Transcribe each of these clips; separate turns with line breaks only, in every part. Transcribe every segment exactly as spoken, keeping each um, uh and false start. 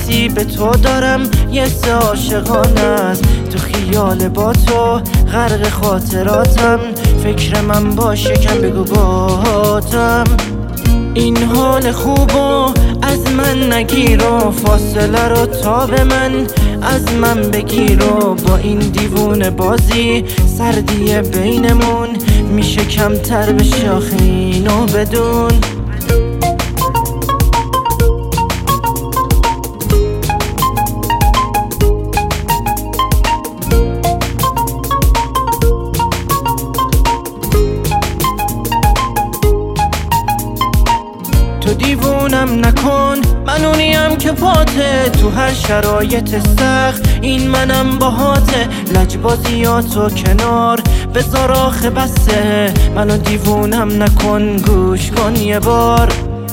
حسی به تو دارم یه سه عاشقانه است، تو خیال با تو غرق خاطراتم، فکر من باشه کم بگو باتم. این حال خوبو از من نگیر و فاصله رو تا به من از من بگیر و با این دیوونه بازی سردی بینمون میشه کمتر به شاخه اینو بدون. تو دیوونم نکن، من اونیم که پاته تو هر شرایط سخت، این منم باهاته. لجبازیاتو کنار بذار آخه بسه، منو دیوونم نکن گوش کن یه بار.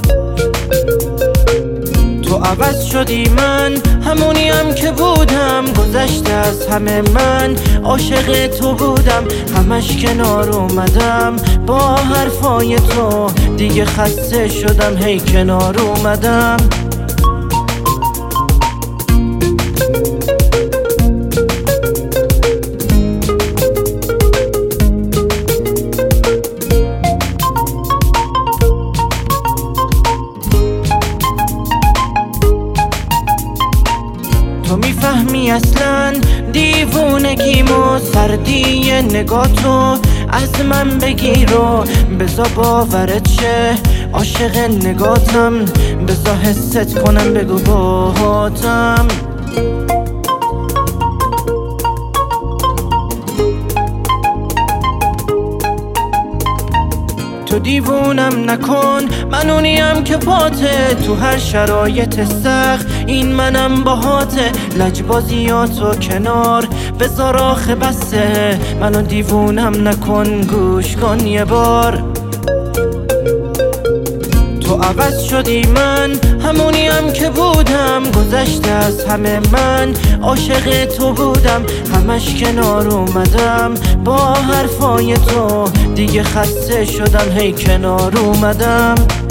تو عوض شدی من همونیم که بودم، گذشته از همه من عاشق تو بودم، همش کنار اومدم با حرفای تو دیگه خسته شدم هی کنار اومدم. تو میفهمی اصلا دیوونگیمو، سردی نگاه تو از من بگیر و بزا باورت شه عاشق نگاتم، بزا حست کنم بگو باهاتم. تو دیوونم نکن، من اونیم که پاته تو هر شرایط سخت، این منم باهاته. لجبازیاتو کنار بذار آخه بسه، منو دیوونم نکن گوش کن یه بار. تو عوض شدی من همونیم که بودم، گذشته از همه من عاشق تو بودم، همش کنار اومدم با حرفای تو دیگه خسته شدم هی کنار اومدم.